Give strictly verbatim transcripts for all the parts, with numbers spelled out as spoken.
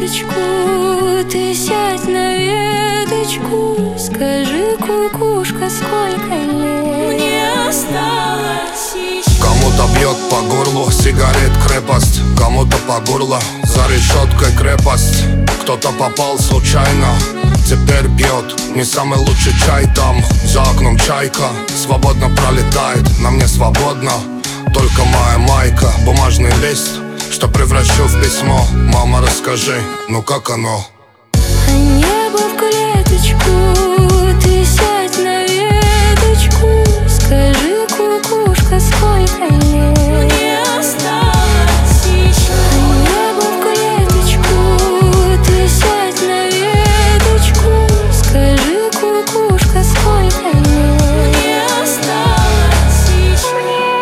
клеточку, ты сядь на веточку, скажи, кукушка, сколько лет мне осталось еще. Кому-то бьет по горлу сигарет крепость, кому-то по горло за решеткой крепость. Кто-то попал случайно, теперь пьет не самый лучший чай там. За окном чайка свободно пролетает, на мне свободно только моя майка. Бумажный лист, что превращу в письмо. Мама, расскажи, ну как оно? А небо в клеточку, ты сядь на веточку, скажи, кукушка, сколько лет мне осталось еще. А небо в клеточку, ты сядь на веточку, скажи, кукушка, сколько лет мне осталось еще.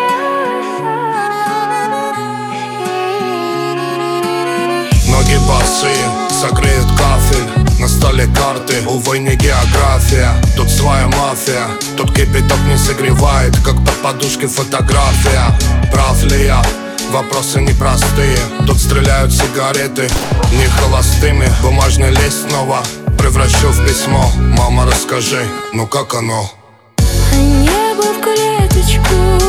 Ноги босые, согреют кафель, на столе карты, увы, не география. Тут своя мафия, тут кипяток не согревает, как под подушкой фотография. Прав ли я? Вопросы непростые. Тут стреляют сигареты, не холостыми. Бумажный лист снова превращу в письмо. Мама, расскажи, ну как оно? А небо в клеточку,